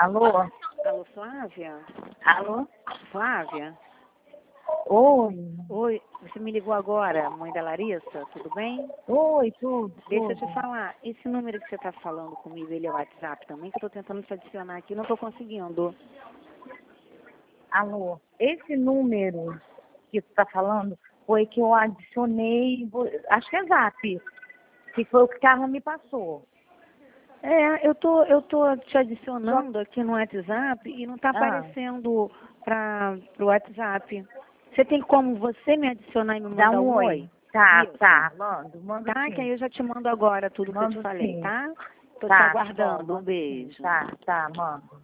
Alô? Alô, Flávia? Alô? Flávia? Oi. Oi, você me ligou agora, mãe da Larissa, tudo bem? Oi, tudo. Deixa eu tudo. te falar, esse número que você está falando comigo, ele é o WhatsApp também, que eu estou tentando te adicionar aqui, não estou conseguindo. Alô? Esse número que você está falando foi que eu adicionei, acho que é Zap, que foi o que a Carla me passou. Eu tô te adicionando aqui no WhatsApp e não está Ah. aparecendo para o WhatsApp. Você tem como você me adicionar e me Dá mandar um oi. oi? Tá, Isso. tá, mando Tá, sim. que aí eu já te mando agora tudo que eu te Mando falei, sim. tá? Tô te Tá, aguardando. bom, Um beijo. tá, mando.